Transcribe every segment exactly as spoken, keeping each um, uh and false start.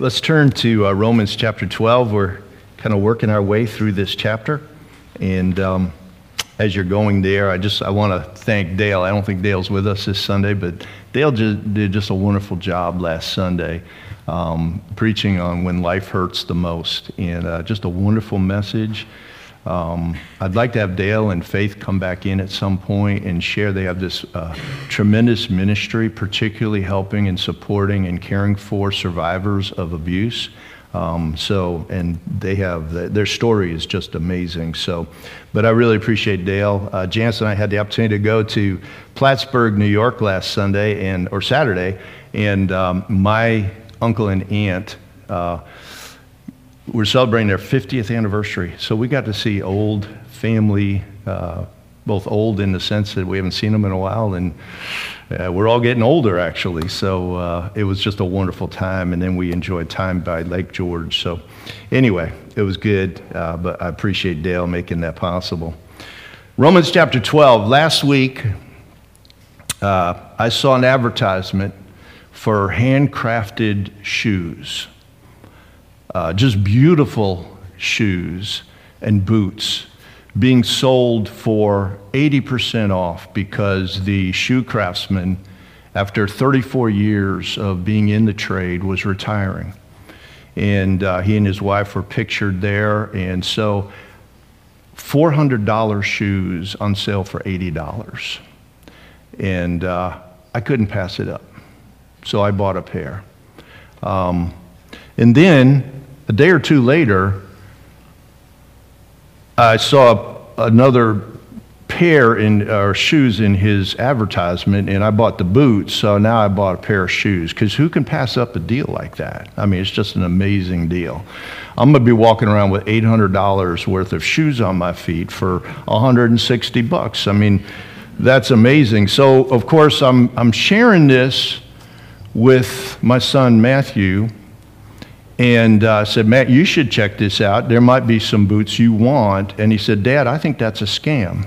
Let's turn to uh, Romans chapter twelve. We're kind of working our way through this chapter. And um, as you're going there, I just I want to thank Dale. I don't think Dale's with us this Sunday, but Dale just did just a wonderful job last Sunday um, preaching on when life hurts the most. And uh, just a wonderful message. Um, I'd like to have Dale and Faith come back in at some point and share. They have this uh, tremendous ministry, particularly helping and supporting and caring for survivors of abuse. Um, so, and they have, their story is just amazing. So, but I really appreciate Dale. Uh, Janice and I had the opportunity to go to Plattsburgh, New York last Sunday and or Saturday, and um, my uncle and aunt uh, we're celebrating their fiftieth anniversary. So we got to see old family, uh, both old in the sense that we haven't seen them in a while, and uh, we're all getting older, actually. So uh, it was just a wonderful time, and then we enjoyed time by Lake George. So anyway, it was good, uh, but I appreciate Dale making that possible. Romans chapter twelve. Last week, uh, I saw an advertisement for handcrafted shoes. Uh, just beautiful shoes and boots being sold for eighty percent off because the shoe craftsman, after thirty-four years of being in the trade, was retiring. And uh, he and his wife were pictured there. And so four hundred dollars shoes on sale for eighty dollars. And uh, I couldn't pass it up. So I bought a pair. Um, and then a day or two later, I saw another pair in or shoes in his advertisement, and I bought the boots. So now I bought a pair of shoes, because who can pass up a deal like that? I mean, it's just an amazing deal. I'm going to be walking around with eight hundred dollars worth of shoes on my feet for one hundred sixty bucks. I mean, that's amazing. So of course, I'm I'm sharing this with my son Matthew. And I uh, said, Matt, you should check this out. There might be some boots you want. And he said, Dad, I think that's a scam.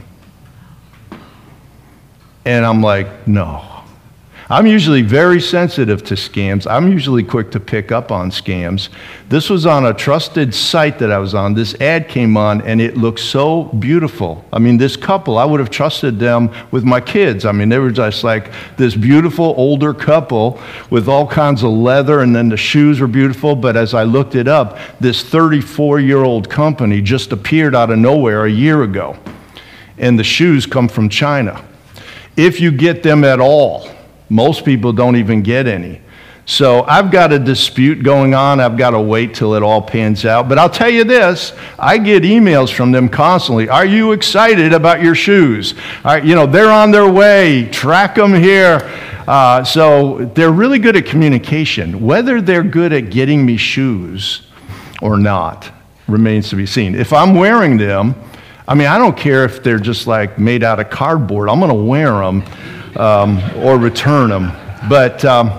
And I'm like, no. I'm usually very sensitive to scams. I'm usually quick to pick up on scams. This was on a trusted site that I was on. This ad came on, and it looked so beautiful. I mean, this couple, I would have trusted them with my kids. I mean, they were just like this beautiful older couple with all kinds of leather, and then the shoes were beautiful. But as I looked it up, this thirty-four-year-old company just appeared out of nowhere a year ago. And the shoes come from China. If you get them at all. Most people don't even get any. So I've got a dispute going on. I've got to wait till it all pans out. But I'll tell you this, I get emails from them constantly. Are you excited about your shoes? All right, you know, they're on their way. Track them here. Uh, so they're really good at communication. Whether they're good at getting me shoes or not remains to be seen. If I'm wearing them, I mean, I don't care if they're just like made out of cardboard. I'm going to wear them. Um, or return them. But, um,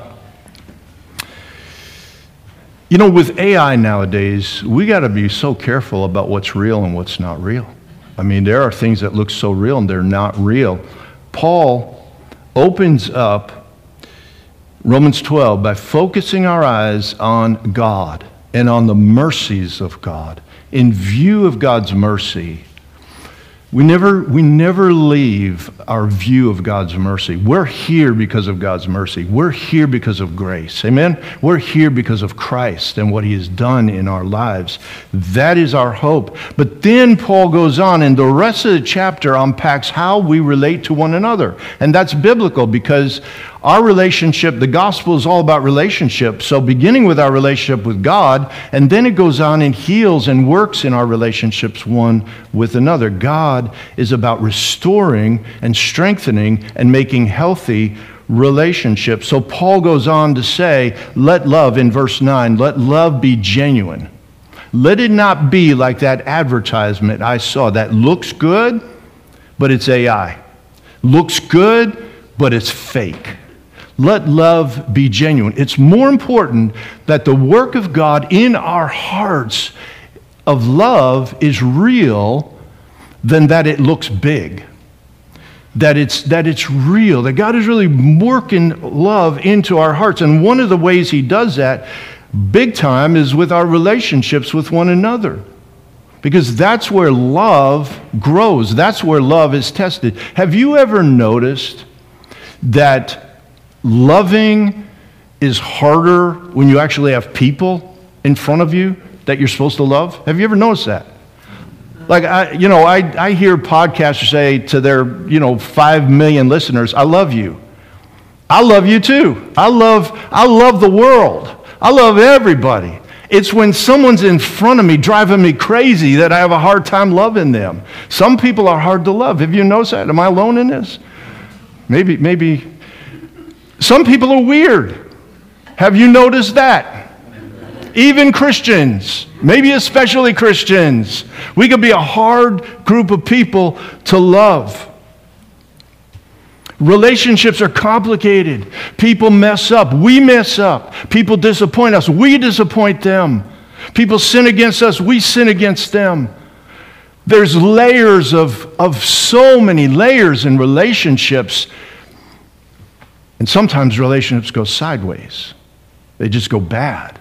you know, with A I nowadays, we got to be so careful about what's real and what's not real. I mean, there are things that look so real and they're not real. Paul opens up Romans twelve by focusing our eyes on God and on the mercies of God. In view of God's mercy, We never, we never leave our view of God's mercy. We're here because of God's mercy. We're here because of grace. Amen? We're here because of Christ and what he has done in our lives. That is our hope. But then Paul goes on, and the rest of the chapter unpacks how we relate to one another. And that's biblical, because our relationship, the gospel is all about relationship. So beginning with our relationship with God, and then it goes on and heals and works in our relationships one with another. God is about restoring and strengthening and making healthy relationships. So Paul goes on to say, let love, in verse nine, let love be genuine. Let it not be like that advertisement I saw that looks good, but it's A I. Looks good, but it's fake. Let love be genuine. It's more important that the work of God in our hearts of love is real than that it looks big. That it's, that it's real, that God is really working love into our hearts. And one of the ways he does that big time is with our relationships with one another. Because that's where love grows. That's where love is tested. Have you ever noticed that loving is harder when you actually have people in front of you that you're supposed to love? Have you ever noticed that? Like, I, you know, I, I hear podcasters say to their, you know, five million listeners, I love you. I love you too. I love, I love the world. I love everybody. It's when someone's in front of me driving me crazy that I have a hard time loving them. Some people are hard to love. Have you noticed that? Am I alone in this? Maybe, maybe. Some people are weird. Have you noticed that? Even Christians, maybe especially Christians. We could be a hard group of people to love. Relationships are complicated. People mess up. We mess up. People disappoint us. We disappoint them. People sin against us. We sin against them. There's layers of, of so many layers in relationships. And sometimes relationships go sideways. They just go bad.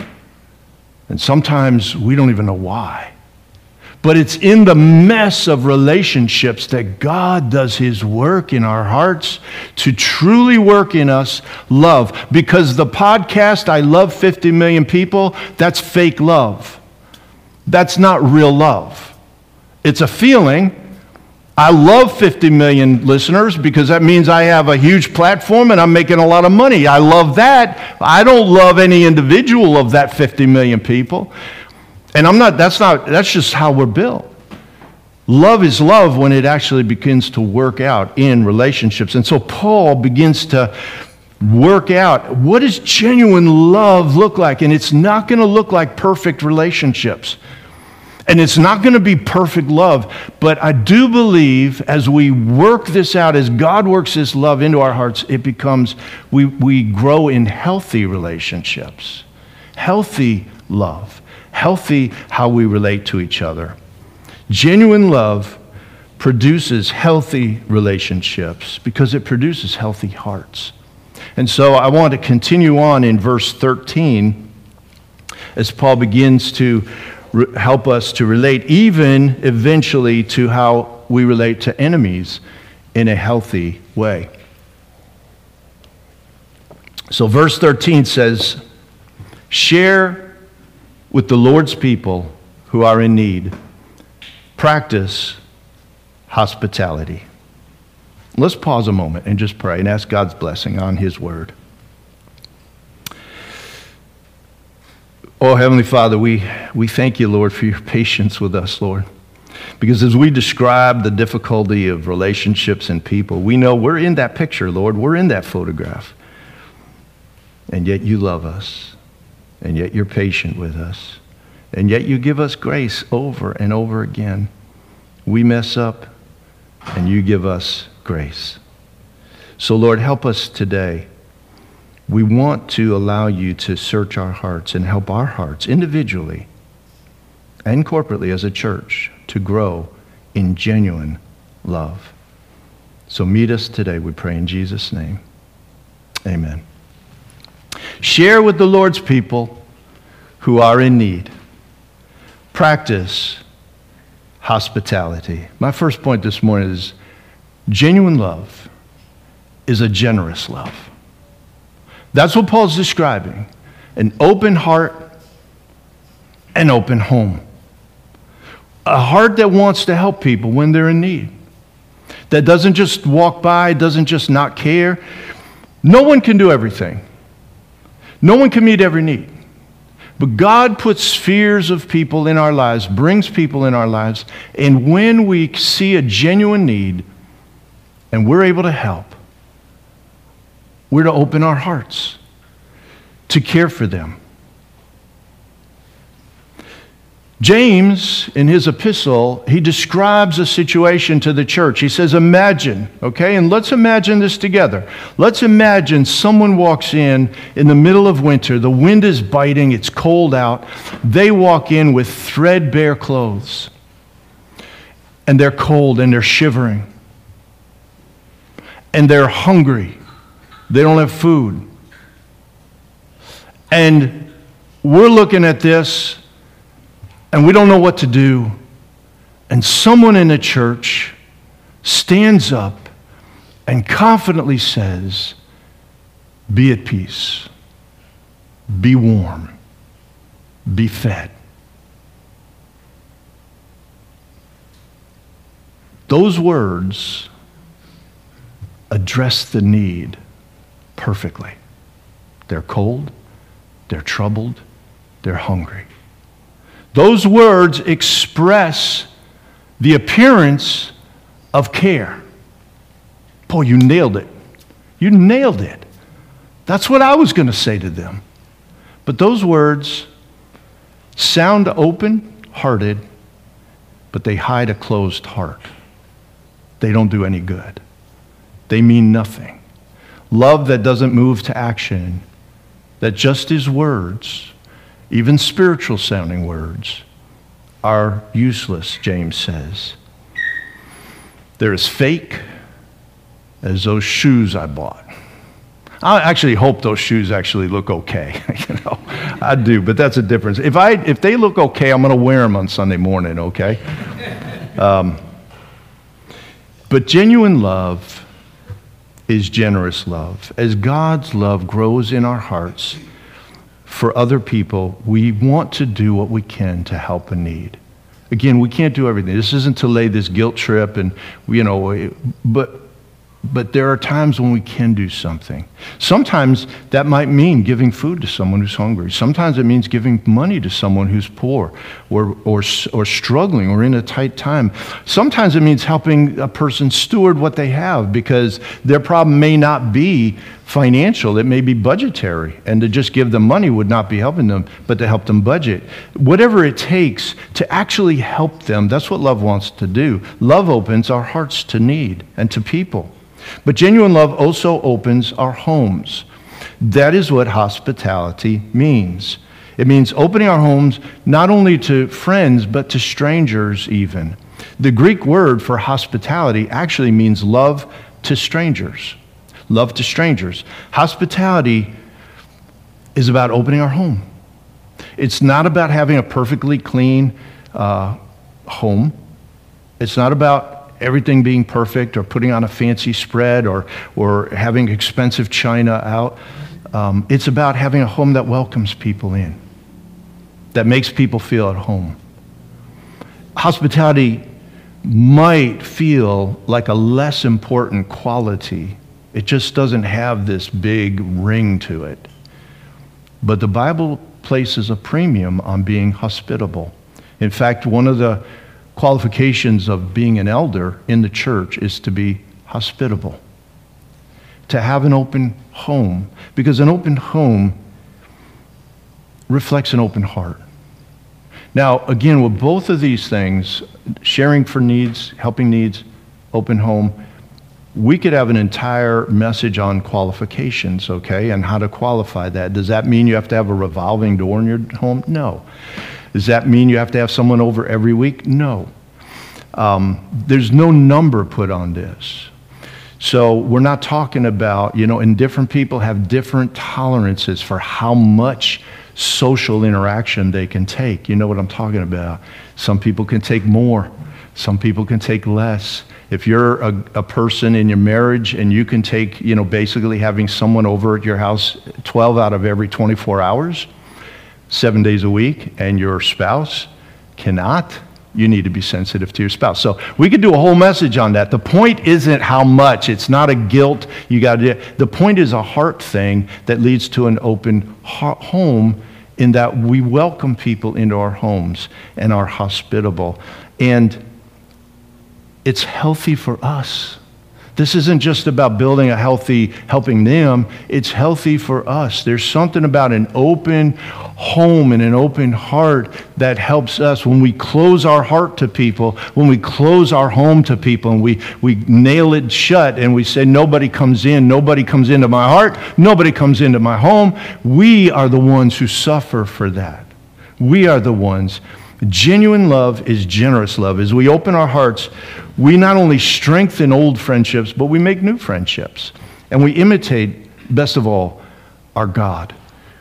And sometimes we don't even know why. But it's in the mess of relationships that God does His work in our hearts to truly work in us love. Because the podcast, I love fifty million people, that's fake love. That's not real love. It's a feeling. I love fifty million listeners because that means I have a huge platform and I'm making a lot of money. I love that. I don't love any individual of that fifty million people. And I'm not, that's not, that's just how we're built. Love is love when it actually begins to work out in relationships. And so Paul begins to work out, what does genuine love look like? And it's not going to look like perfect relationships. And it's not going to be perfect love. But I do believe as we work this out, as God works this love into our hearts, it becomes, we, we grow in healthy relationships. Healthy love. Healthy how we relate to each other. Genuine love produces healthy relationships because it produces healthy hearts. And so I want to continue on in verse thirteen as Paul begins to re- help us to relate even eventually to how we relate to enemies in a healthy way. So verse thirteen says, share with the Lord's people who are in need. Practice hospitality. Let's pause a moment and just pray and ask God's blessing on His word. Oh, Heavenly Father, we, we thank you, Lord, for your patience with us, Lord. Because as we describe the difficulty of relationships and people, we know we're in that picture, Lord. We're in that photograph. And yet you love us. And yet you're patient with us. And yet you give us grace over and over again. We mess up, and you give us grace. So, Lord, help us today. We want to allow you to search our hearts and help our hearts individually and corporately as a church to grow in genuine love. So meet us today, we pray in Jesus' name. Amen. Share with the Lord's people who are in need. Practice hospitality. My first point this morning is genuine love is a generous love. That's what Paul's describing. An open heart, an open home. A heart that wants to help people when they're in need. That doesn't just walk by, doesn't just not care. No one can do everything. No one can meet every need. But God puts spheres of people in our lives, brings people in our lives, and when we see a genuine need and we're able to help, we're to open our hearts to care for them. James, in his epistle, he describes a situation to the church. He says, imagine, okay? And let's imagine this together. Let's imagine someone walks in in the middle of winter. The wind is biting. It's cold out. They walk in with threadbare clothes. And they're cold and they're shivering. And they're hungry. They don't have food. And we're looking at this and we don't know what to do, and someone in the church stands up and confidently says, be at peace, be warm, be fed. Those words address the need perfectly. They're cold, they're troubled, they're hungry. Those words express the appearance of care. Boy, you nailed it. You nailed it. That's what I was going to say to them. But those words sound open-hearted, but they hide a closed heart. They don't do any good. They mean nothing. Love that doesn't move to action, that just is words, even spiritual sounding words, are useless, James says. They're as fake as those shoes I bought. I actually hope those shoes actually look okay. you know, I do, but that's a difference. If I if they look okay, I'm going to wear them on Sunday morning. Okay. Um, but genuine love is generous love. As God's love grows in our hearts for other people, we want to do what we can to help a need. Again, we can't do everything. This isn't to lay this guilt trip, and you know, but. But there are times when we can do something. Sometimes that might mean giving food to someone who's hungry. Sometimes it means giving money to someone who's poor or, or, or struggling or in a tight time. Sometimes it means helping a person steward what they have, because their problem may not be financial. It may be budgetary. And to just give them money would not be helping them, but to help them budget. Whatever it takes to actually help them, that's what love wants to do. Love opens our hearts to need and to people. But genuine love also opens our homes. That is what hospitality means. It means opening our homes not only to friends, but to strangers even. The Greek word for hospitality actually means love to strangers. Love to strangers. Hospitality is about opening our home. It's not about having a perfectly clean uh, home. It's not about everything being perfect or putting on a fancy spread or, or having expensive china out. Um, it's about having a home that welcomes people in, that makes people feel at home. Hospitality might feel like a less important quality. It just doesn't have this big ring to it. But the Bible places a premium on being hospitable. In fact, one of the qualifications of being an elder in the church is to be hospitable, to have an open home, because an open home reflects an open heart. Now, again, with both of these things, sharing for needs, helping needs, open home, we could have an entire message on qualifications, okay, and how to qualify that. Does that mean you have to have a revolving door in your home? No. Does that mean you have to have someone over every week? No. Um, there's no number put on this. So we're not talking about, you know, and different people have different tolerances for how much social interaction they can take. You know what I'm talking about. Some people can take more. Some people can take less. If you're a, a person in your marriage and you can take, you know, basically having someone over at your house twelve out of every twenty-four hours, seven days a week, and your spouse cannot, you need to be sensitive to your spouse. So we could do a whole message on that. The point isn't how much. It's not a guilt you got to do. The point is a heart thing that leads to an open home, in that we welcome people into our homes and are hospitable. And it's healthy for us. This isn't just about building a healthy, helping them. It's healthy for us. There's something about an open home and an open heart that helps us. When we close our heart to people, when we close our home to people, and we, we nail it shut and we say, nobody comes in, nobody comes into my heart, nobody comes into my home, we are the ones who suffer for that. We are the ones. Genuine love is generous love. As we open our hearts, we not only strengthen old friendships, but we make new friendships. And we imitate, best of all, our God,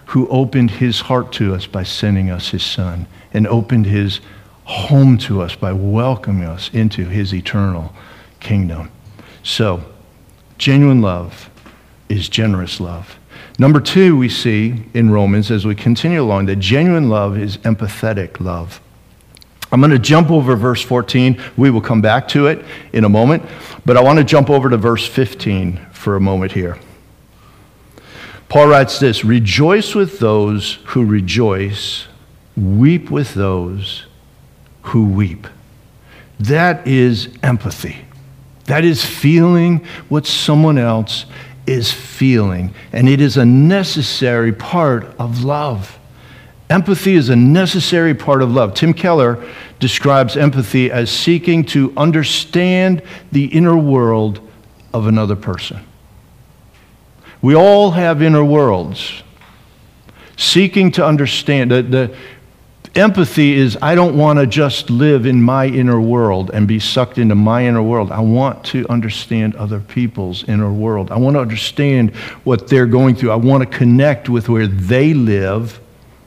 who opened his heart to us by sending us his son and opened his home to us by welcoming us into his eternal kingdom. So, genuine love is generous love. Number two, we see in Romans as we continue along that genuine love is empathetic love. I'm going to jump over verse fourteen. We will come back to it in a moment, but I want to jump over to verse fifteen for a moment here. Paul writes this, "Rejoice with those who rejoice, weep with those who weep." That is empathy. That is feeling what someone else is feeling, and it is a necessary part of love. Empathy is a necessary part of love. Tim Keller describes empathy as seeking to understand the inner world of another person. We all have inner worlds. Seeking to understand. The, the empathy is, I don't want to just live in my inner world and be sucked into my inner world. I want to understand other people's inner world. I want to understand what they're going through. I want to connect with where they live.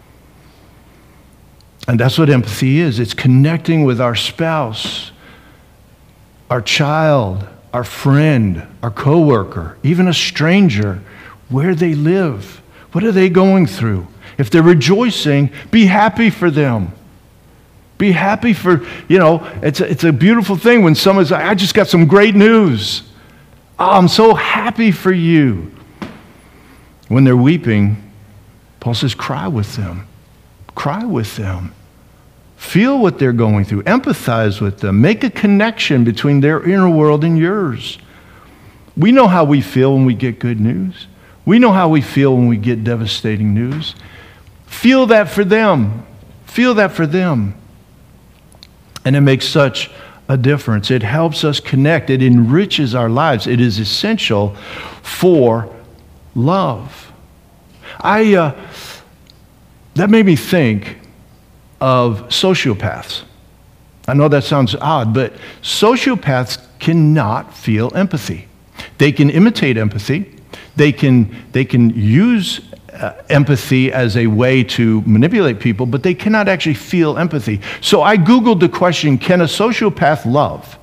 And that's what empathy is. It's connecting with our spouse, our child, our friend, our coworker, even a stranger, where they live. What are they going through? If they're rejoicing, be happy for them. Be happy for, you know, it's a, it's a beautiful thing when someone's like, I just got some great news. Oh, I'm so happy for you. When they're weeping, Paul says, cry with them. Cry with them. Feel what they're going through. Empathize with them. Make a connection between their inner world and yours. We know how we feel when we get good news. We know how we feel when we get devastating news. Feel that for them. Feel that for them. And it makes such a difference. It helps us connect. It enriches our lives. It is essential for love. I, uh, that made me think of sociopaths. I know that sounds odd, but sociopaths cannot feel empathy. They can imitate empathy. They can, they can use uh, empathy as a way to manipulate people, but they cannot actually feel empathy. So I Googled the question, can a sociopath love?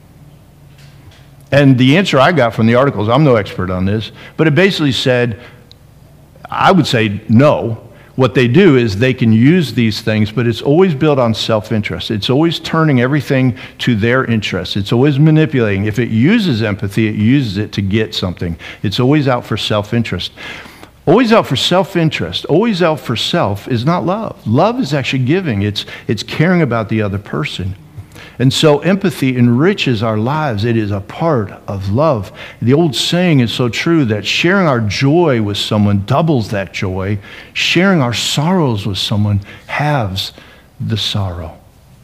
And the answer I got from the articles, I'm no expert on this, but it basically said, I would say no. What they do is they can use these things, but it's always built on self-interest. It's always turning everything to their interest. It's always manipulating. If it uses empathy, it uses it to get something. It's always out for self-interest. Always out for self-interest, always out for self is not love. Love is actually giving. It's, it's caring about the other person. And so empathy enriches our lives. It is a part of love. The old saying is so true that sharing our joy with someone doubles that joy. Sharing our sorrows with someone halves the sorrow.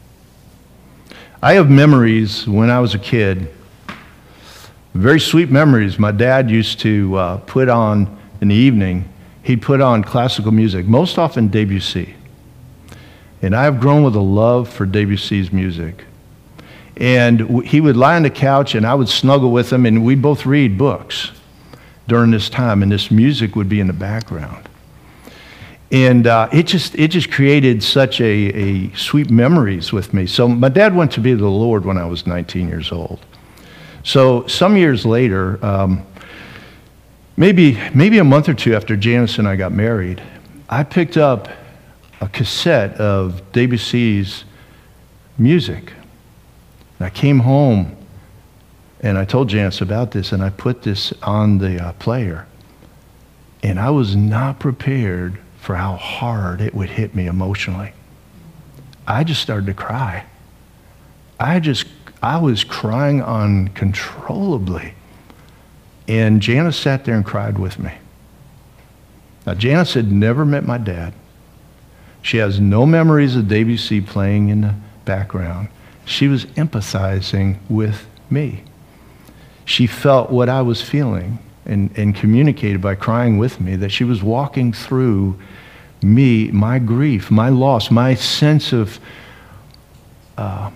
I have memories when I was a kid, very sweet memories. My dad used to uh, put on, in the evening, he'd put on classical music, most often Debussy. And I have grown with a love for Debussy's music. And he would lie on the couch and I would snuggle with him and we'd both read books during this time, and this music would be in the background. And uh, it just it just created such a, a sweet memories with me. So my dad went to be with the Lord when I was nineteen years old. So some years later, um, maybe maybe a month or two after Janice and I got married, I picked up a cassette of Debussy's music. And I came home and I told Janice about this, and I put this on the uh, player. And I was not prepared for how hard it would hit me emotionally. I just started to cry. I just, I was crying uncontrollably. And Janice sat there and cried with me. Now, Janice had never met my dad. She has no memories of Debussy playing in the background. She was empathizing with me. She felt what I was feeling and, and communicated by crying with me that she was walking through me, my grief, my loss, my sense of uh,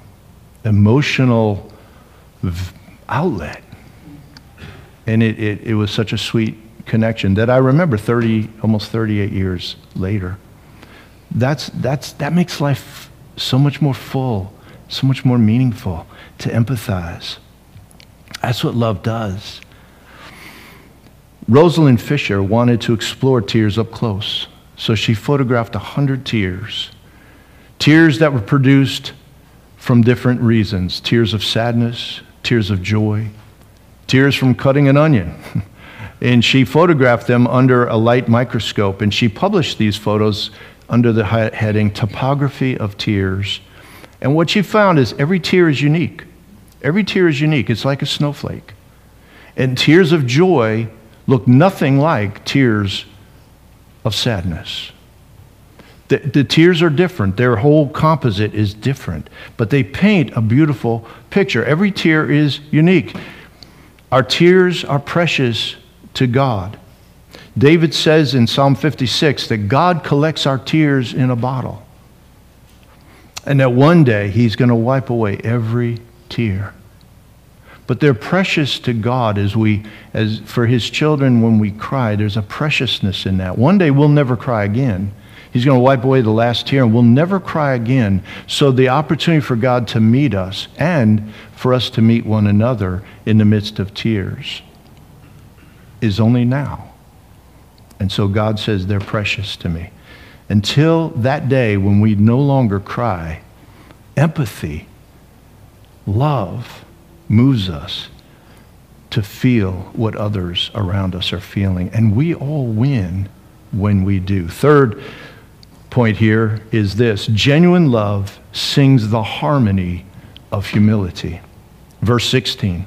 emotional v- outlet. And it, it, it was such a sweet connection that I remember thirty, almost thirty-eight years later. That's, that's, that makes life so much more full, so much more meaningful to empathize. That's what love does. Rosalind Fisher wanted to explore tears up close, so she photographed a hundred tears. Tears that were produced from different reasons. Tears of sadness, tears of joy, tears from cutting an onion. And she photographed them under a light microscope, and she published these photos under the heading Topography of Tears. And what she found is every tear is unique. Every tear is unique. It's like a snowflake. And tears of joy look nothing like tears of sadness. The, the tears are different. Their whole composite is different. But they paint a beautiful picture. Every tear is unique. Our tears are precious to God. David says in Psalm fifty-six that God collects our tears in a bottle. And that one day he's going to wipe away every tear. But they're precious to God as we, as for his children when we cry. There's a preciousness in that. One day we'll never cry again. He's going to wipe away the last tear and we'll never cry again. So the opportunity for God to meet us and for us to meet one another in the midst of tears is only now. And so God says they're precious to me. Until that day when we no longer cry, empathy, love moves us to feel what others around us are feeling. And we all win when we do. Third point here is this: genuine love sings the harmony of humility. Verse sixteen.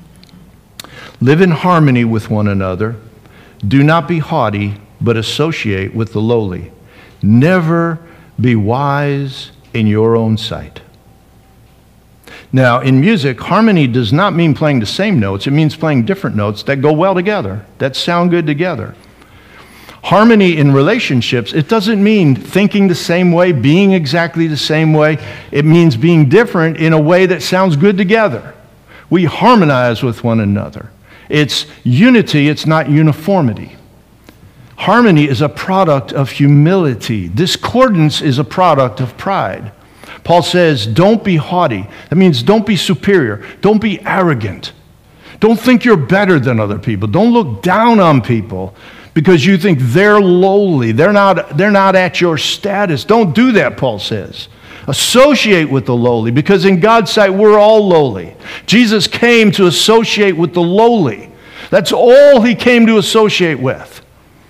Live in harmony with one another. Do not be haughty, but associate with the lowly. Never be wise in your own sight. Now, in music, harmony does not mean playing the same notes. It means playing different notes that go well together, that sound good together. Harmony in relationships, it doesn't mean thinking the same way, being exactly the same way. It means being different in a way that sounds good together. We harmonize with one another. It's unity, it's not uniformity. Harmony is a product of humility. Discordance is a product of pride. Paul says, don't be haughty. That means don't be superior. Don't be arrogant. Don't think you're better than other people. Don't look down on people because you think they're lowly. They're not, they're not at your status. Don't do that, Paul says. Associate with the lowly, because in God's sight, we're all lowly. Jesus came to associate with the lowly. That's all he came to associate with.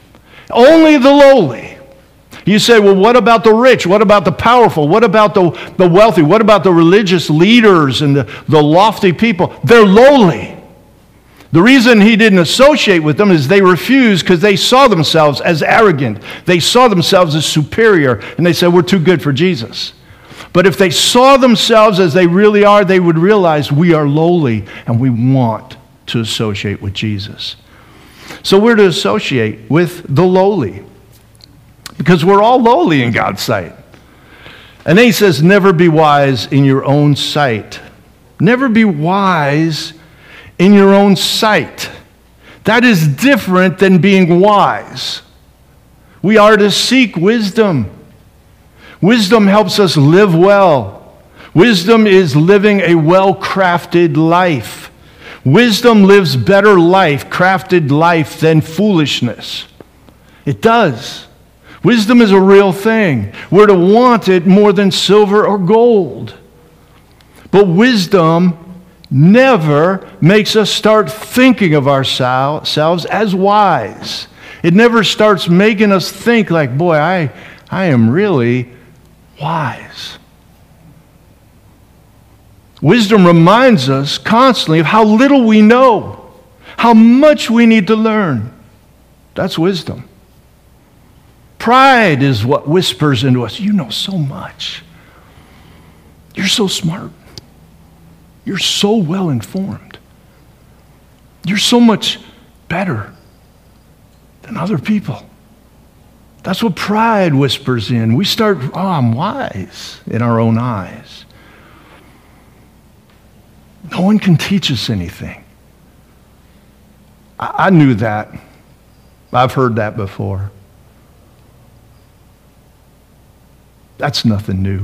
Only the lowly. You say, well, what about the rich? What about the powerful? What about the, the wealthy? What about the religious leaders and the, the lofty people? They're lowly. The reason he didn't associate with them is they refused because they saw themselves as arrogant. They saw themselves as superior, and they said, we're too good for Jesus. But if they saw themselves as they really are, they would realize we are lowly and we want to associate with Jesus. So we're to associate with the lowly because we're all lowly in God's sight. And then he says, never be wise in your own sight. Never be wise in your own sight. That is different than being wise. We are to seek wisdom. Wisdom helps us live well. Wisdom is living a well-crafted life. Wisdom lives better life, crafted life, than foolishness. It does. Wisdom is a real thing. We're to want it more than silver or gold. But wisdom never makes us start thinking of ourselves as wise. It never starts making us think like, boy, I, I am really wise. Wisdom reminds us constantly of how little we know, how much we need to learn. That's wisdom. Pride is what whispers into us, you know so much. You're so smart. You're so well informed. You're so much better than other people. That's what pride whispers in. We start, oh, I'm wise in our own eyes. No one can teach us anything. I, I knew that I've heard that before. That's nothing new.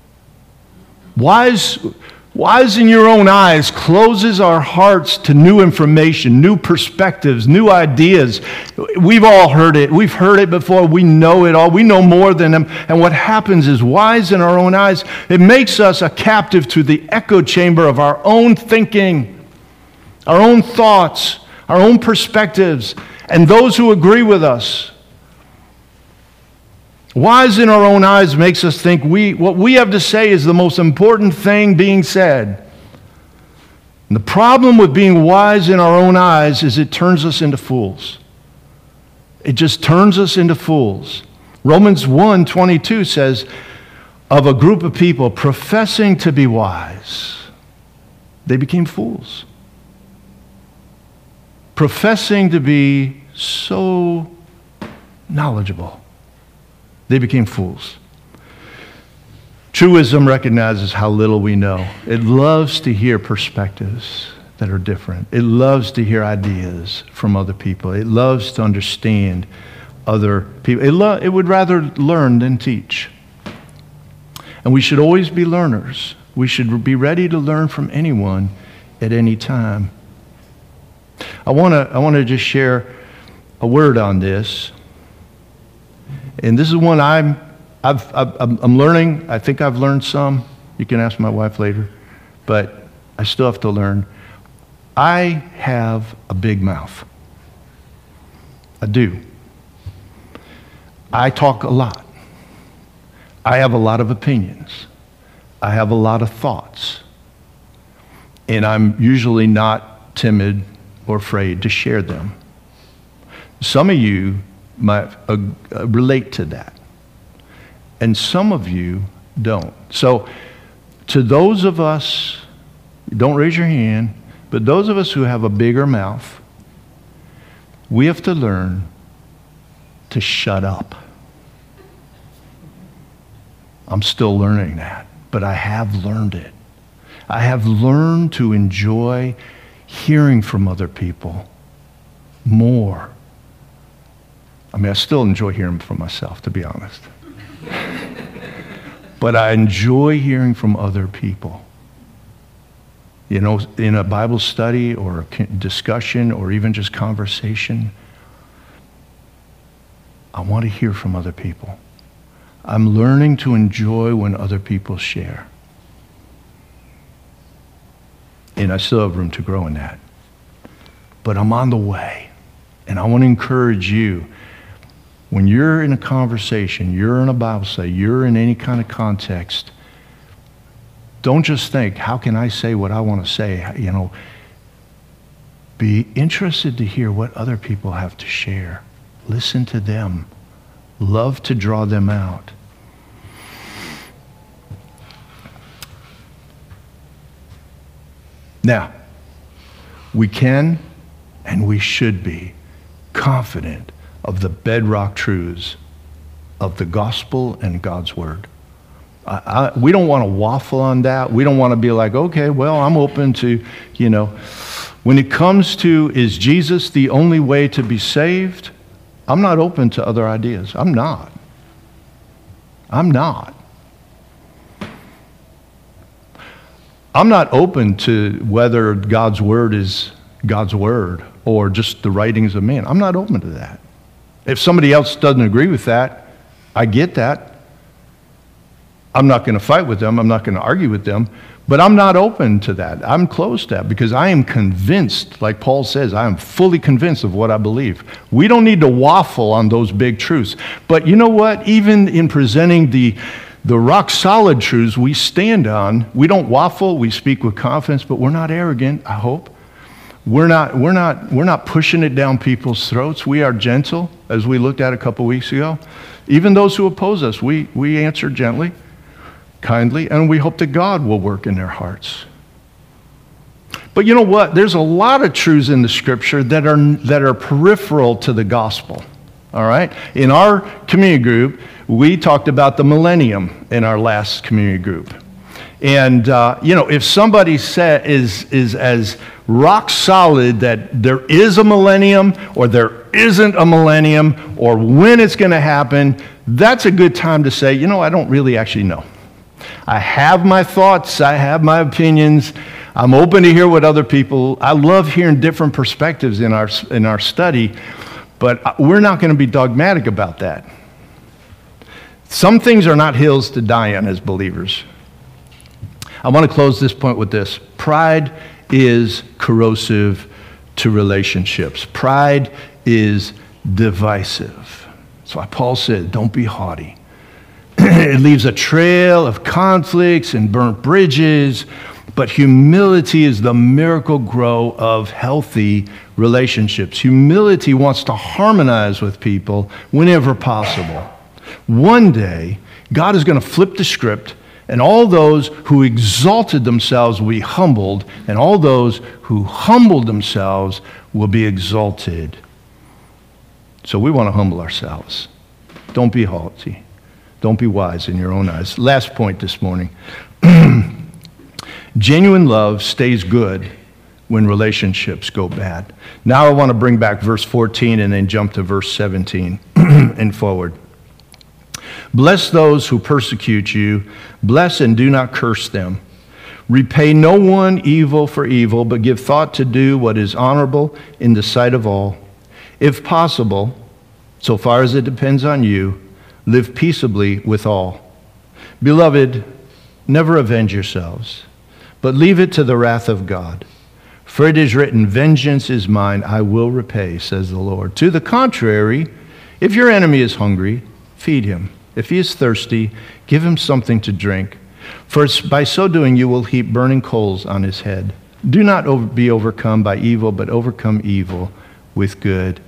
Wise, wise in your own eyes closes our hearts to new information, new perspectives, new ideas. We've all heard it. We've heard it before. We know it all. We know more than them. And what happens is, wise in our own eyes, it makes us a captive to the echo chamber of our own thinking, our own thoughts, our own perspectives, and those who agree with us. Wise in our own eyes makes us think we what we have to say is the most important thing being said. And the problem with being wise in our own eyes is it turns us into fools. It just turns us into fools. Romans one twenty-two says, of a group of people professing to be wise, they became fools. Professing to be so knowledgeable, they became fools. Truism recognizes how little we know. It loves to hear perspectives that are different. It loves to hear ideas from other people. It loves to understand other people. It, lo- it would rather learn than teach. And we should always be learners. We should be ready to learn from anyone at any time. I want to I want to just share a word on this. And this is one I'm, I've, I've, I'm learning. I think I've learned some. You can ask my wife later. But I still have to learn. I have a big mouth. I do. I talk a lot. I have a lot of opinions. I have a lot of thoughts. And I'm usually not timid or afraid to share them. Some of you might uh, uh, relate to that. And some of you don't. So to those of us, don't raise your hand, but those of us who have a bigger mouth, we have to learn to shut up. I'm still learning that, but I have learned it. I have learned to enjoy hearing from other people more. I mean, I still enjoy hearing from myself, to be honest. But I enjoy hearing from other people. You know, in a Bible study or a discussion or even just conversation, I want to hear from other people. I'm learning to enjoy when other people share. And I still have room to grow in that. But I'm on the way. And I want to encourage you, when you're in a conversation, you're in a Bible study, you're in any kind of context, don't just think, how can I say what I want to say? You know, be interested to hear what other people have to share. Listen to them. Love to draw them out. Now, we can and we should be confident of the bedrock truths of the gospel and God's word. I, I, we don't want to waffle on that. We don't want to be like, okay, well, I'm open to, you know. When it comes to, is Jesus the only way to be saved? I'm not open to other ideas. I'm not. I'm not. I'm not open to whether God's word is God's word or just the writings of man. I'm not open to that. If somebody else doesn't agree with that, I get that. I'm not going to fight with them. I'm not going to argue with them. But I'm not open to that. I'm closed to that because I am convinced, like Paul says, I am fully convinced of what I believe. We don't need to waffle on those big truths. But you know what? Even in presenting the, the rock-solid truths we stand on, we don't waffle. We speak with confidence, but we're not arrogant, I hope. We're not, we're not, we're not pushing it down people's throats. We are gentle, as we looked at a couple weeks ago. Even those who oppose us, we, we answer gently, kindly, and we hope that God will work in their hearts. But you know what? There's a lot of truths in the Scripture that are, that are peripheral to the gospel. All right? In our community group, we talked about the millennium in our last community group. And, uh, you know, if somebody say, is, is as rock solid that there is a millennium or there isn't a millennium or when it's going to happen, that's a good time to say, you know, I don't really actually know. I have my thoughts. I have my opinions. I'm open to hear what other people, I love hearing different perspectives in our, in our study, but we're not going to be dogmatic about that. Some things are not hills to die on as believers. I want to close this point with this. Pride is corrosive to relationships. Pride is divisive. That's why Paul said, don't be haughty. It leaves a trail of conflicts and burnt bridges, but humility is the miracle grow of healthy relationships. Humility wants to harmonize with people whenever possible. One day, God is going to flip the script, and all those who exalted themselves will be humbled, and all those who humbled themselves will be exalted. So we want to humble ourselves. Don't be haughty. Don't be wise in your own eyes. Last point this morning. Genuine love stays good when relationships go bad. Now I want to bring back verse fourteen and then jump to verse seventeen and forward. Bless those who persecute you. Bless and do not curse them. Repay no one evil for evil, but give thought to do what is honorable in the sight of all. If possible, so far as it depends on you, live peaceably with all. Beloved, never avenge yourselves, but leave it to the wrath of God. For it is written, vengeance is mine, I will repay, says the Lord. To the contrary, if your enemy is hungry, feed him. If he is thirsty, give him something to drink. For by so doing you will heap burning coals on his head. Do not over- be overcome by evil, but overcome evil with good.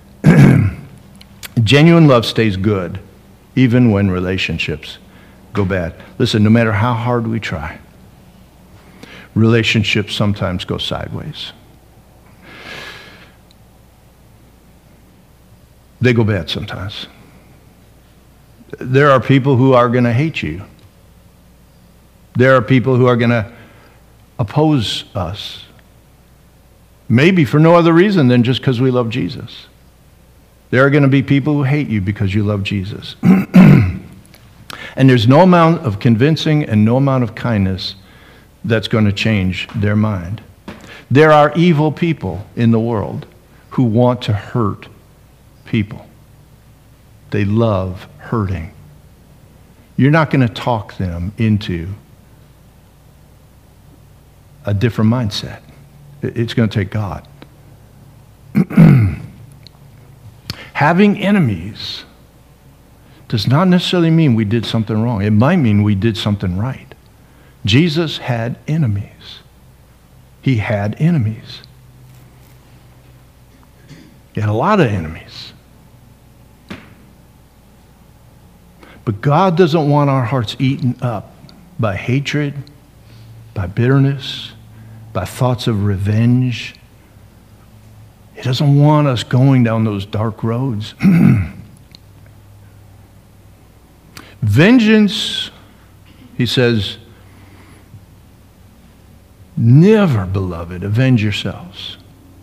Genuine love stays good, even when relationships go bad. Listen, no matter how hard we try, relationships sometimes go sideways. They go bad sometimes. There are people who are going to hate you. There are people who are going to oppose us. Maybe for no other reason than just because we love Jesus. There are going to be people who hate you because you love Jesus. And there's no amount of convincing and no amount of kindness that's going to change their mind. There are evil people in the world who want to hurt people. They love hurting. You're not going to talk them into a different mindset. It's going to take God. Having enemies does not necessarily mean we did something wrong. It might mean we did something right. Jesus had enemies. He had enemies. He had a lot of enemies. But God doesn't want our hearts eaten up by hatred, by bitterness, by thoughts of revenge. He doesn't want us going down those dark roads. Vengeance, he says, never, beloved, avenge yourselves.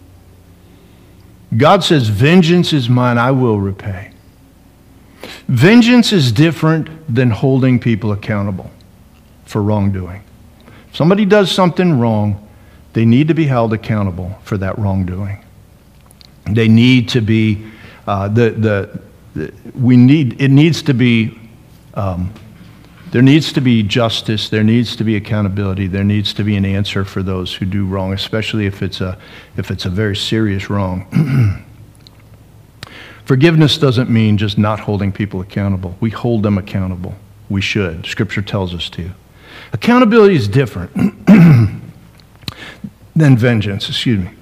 God says, vengeance is mine, I will repay. Vengeance is different than holding people accountable for wrongdoing. If somebody does something wrong, they need to be held accountable for that wrongdoing. They need to be, uh, the, the, the, we need, it needs to be, um, there needs to be justice, there needs to be accountability, there needs to be an answer for those who do wrong, especially if it's a, if it's a very serious wrong. Forgiveness doesn't mean just not holding people accountable. We hold them accountable. We should. Scripture tells us to. Accountability is different than vengeance, excuse me.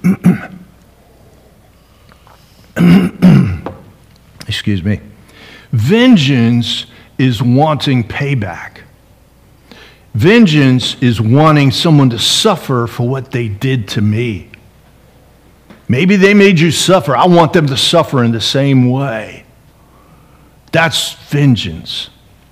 Excuse me. Vengeance is wanting payback. Vengeance is wanting someone to suffer for what they did to me. Maybe they made you suffer. I want them to suffer in the same way. That's vengeance.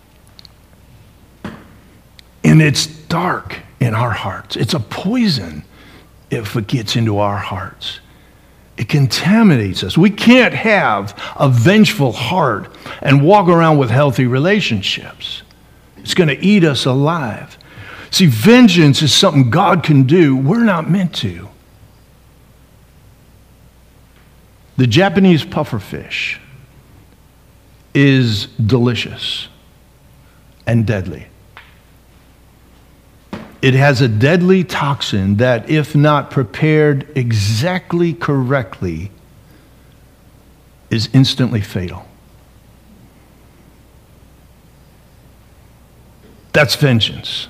And it's dark in our hearts. It's a poison if it gets into our hearts. It contaminates us. We can't have a vengeful heart and walk around with healthy relationships. It's going to eat us alive. See, vengeance is something God can do. We're not meant to. The Japanese pufferfish is delicious and deadly. It has a deadly toxin that, if not prepared exactly correctly, is instantly fatal. That's vengeance.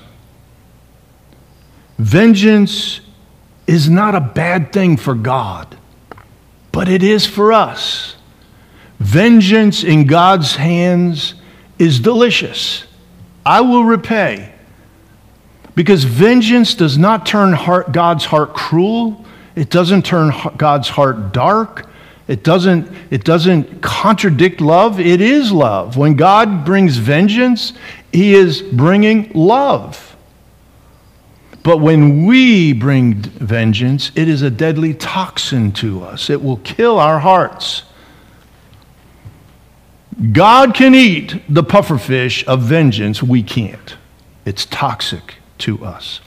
Vengeance is not a bad thing for God, but it is for us. Vengeance in God's hands is delicious. I will repay. Because vengeance does not turn heart, God's heart cruel. It doesn't turn God's heart dark. It doesn't, it doesn't contradict love. It is love. When God brings vengeance, he is bringing love. But when we bring vengeance, it is a deadly toxin to us. It will kill our hearts. God can eat the pufferfish of vengeance. We can't. It's toxic to us.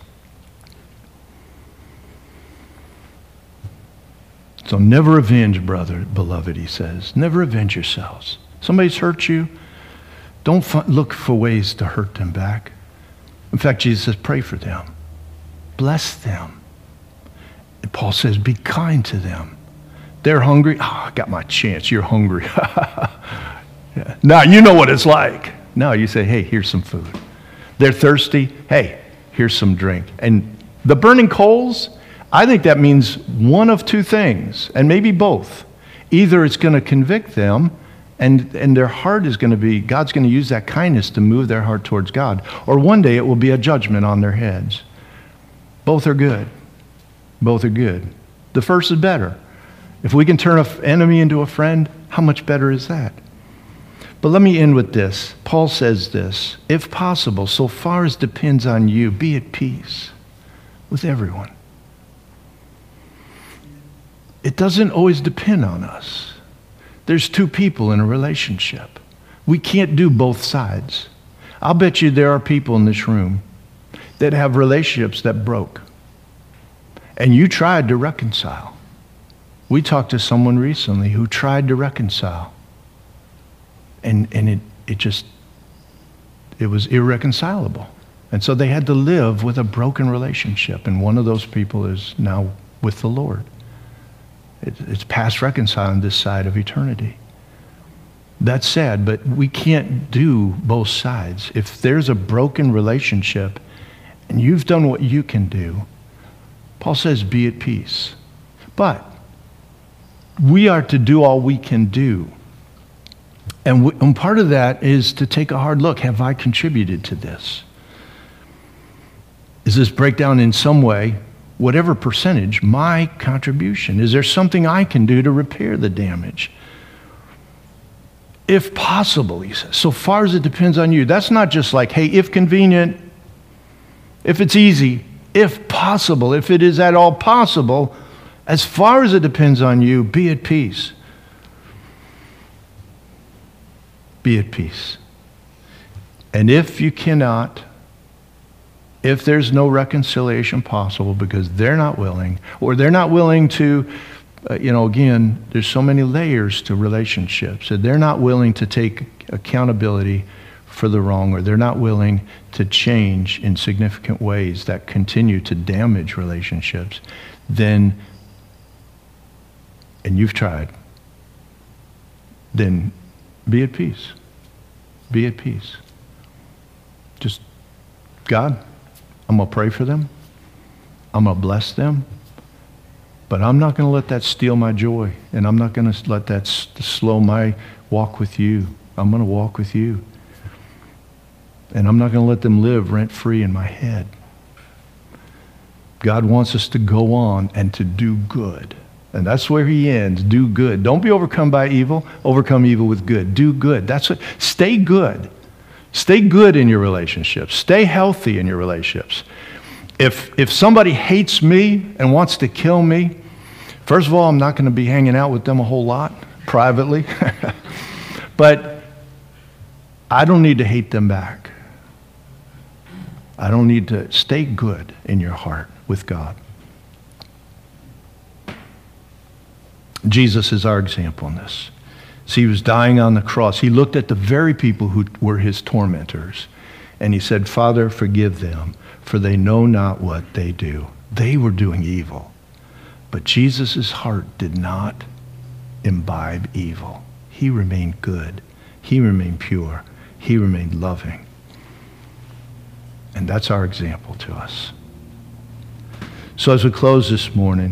So never avenge, brother, beloved, he says. Never avenge yourselves. Somebody's hurt you. Don't f- look for ways to hurt them back. In fact, Jesus says, pray for them. Bless them. And Paul says, be kind to them. They're hungry. Oh, I got my chance. You're hungry. Yeah. Now you know what it's like. Now you say, hey, here's some food. They're thirsty. Hey, here's some drink. And the burning coals, I think that means one of two things, and maybe both. Either it's going to convict them, and, and their heart is going to be, God's going to use that kindness to move their heart towards God. Or one day it will be a judgment on their heads. Both are good. Both are good. The first is better. If we can turn an enemy into a friend, how much better is that? But let me end with this. Paul says this, if possible, so far as depends on you, be at peace with everyone. It doesn't always depend on us. There's two people in a relationship. We can't do both sides. I'll bet you there are people in this room that have relationships that broke. And you tried to reconcile. We talked to someone recently who tried to reconcile. And and it, it just, it was irreconcilable. And so they had to live with a broken relationship. And one of those people is now with the Lord. It, it's past reconciling this side of eternity. That's sad, but we can't do both sides. If there's a broken relationship and you've done what you can do, Paul says, be at peace. But we are to do all we can do. And, we, and part of that is to take a hard look. Have I contributed to this? Is this breakdown in some way, whatever percentage, my contribution? Is there something I can do to repair the damage? If possible, he says, so far as it depends on you. That's not just like, hey, if convenient, if it's easy, if possible, if it is at all possible, as far as it depends on you, be at peace. Be at peace. And if you cannot, if there's no reconciliation possible because they're not willing, or they're not willing to, uh, you know, again, there's so many layers to relationships, that they're not willing to take accountability for the wrong, or they're not willing to change in significant ways that continue to damage relationships, then, and you've tried, then be at peace. Be at peace. Just, God, I'm going to pray for them. I'm going to bless them. But I'm not going to let that steal my joy. And I'm not going to let that s- slow my walk with you. I'm going to walk with you. And I'm not going to let them live rent-free in my head. God wants us to go on and to do good. And that's where he ends. Do good. Don't be overcome by evil. Overcome evil with good. Do good. That's what. Stay good. Stay good in your relationships. Stay healthy in your relationships. If if somebody hates me and wants to kill me, First of all, I'm not going to be hanging out with them a whole lot privately. But I don't need to hate them back. I don't need to stay good in your heart with God. Jesus is our example in this. See, he was dying on the cross. He looked at the very people who were his tormentors, and he said, Father, forgive them, for they know not what they do. They were doing evil. But Jesus' heart did not imbibe evil. He remained good. He remained pure. He remained loving. And that's our example to us. So as we close this morning,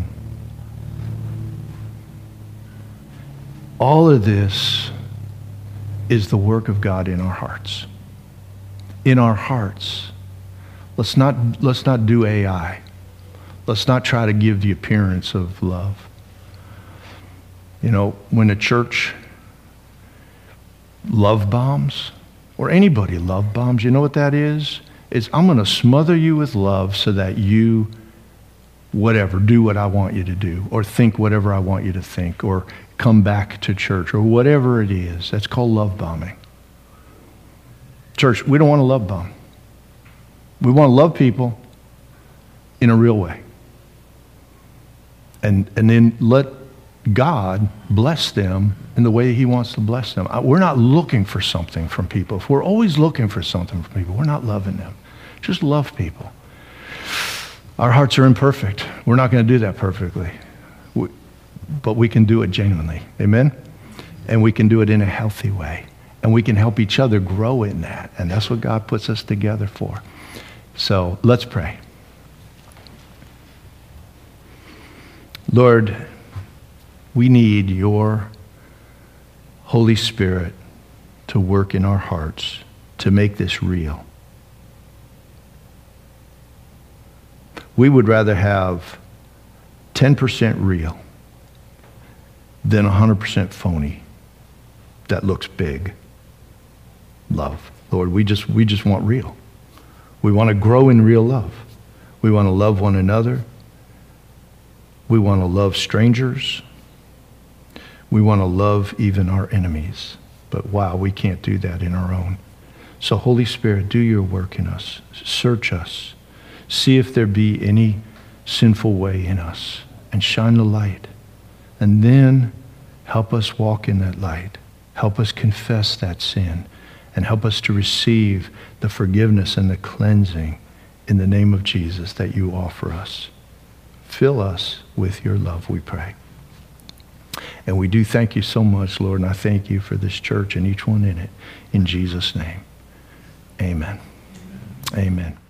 all of this is the work of God in our hearts. In our hearts. Let's not, let's not do A I. Let's not try to give the appearance of love. You know, when a church love bombs, or anybody love bombs, you know what that is? It's I'm going to smother you with love so that you, whatever, do what I want you to do, or think whatever I want you to think, or come back to church, or whatever it is. That's called love bombing. Church, we don't want to love bomb. We want to love people in a real way. And, and then let God bless them in the way he wants to bless them. We're not looking for something from people. If we're always looking for something from people, we're not loving them. Just love people. Our hearts are imperfect. We're not going to do that perfectly. We, but we can do it genuinely. Amen? And we can do it in a healthy way. And we can help each other grow in that. And that's what God puts us together for. So let's pray. Lord, we need your Holy Spirit to work in our hearts to make this real. We would rather have ten percent real than one hundred percent phony that looks big. Love. Lord, we just, we just want real. We want to grow in real love. We want to love one another. We want to love strangers. We want to love even our enemies. But wow, we can't do that in our own. So Holy Spirit, do your work in us. Search us. See if there be any sinful way in us and shine the light. And then help us walk in that light. Help us confess that sin and help us to receive the forgiveness and the cleansing in the name of Jesus that you offer us. Fill us with your love, we pray. And we do thank you so much, Lord, and I thank you for this church and each one in it. In Jesus' name, amen. Amen. Amen.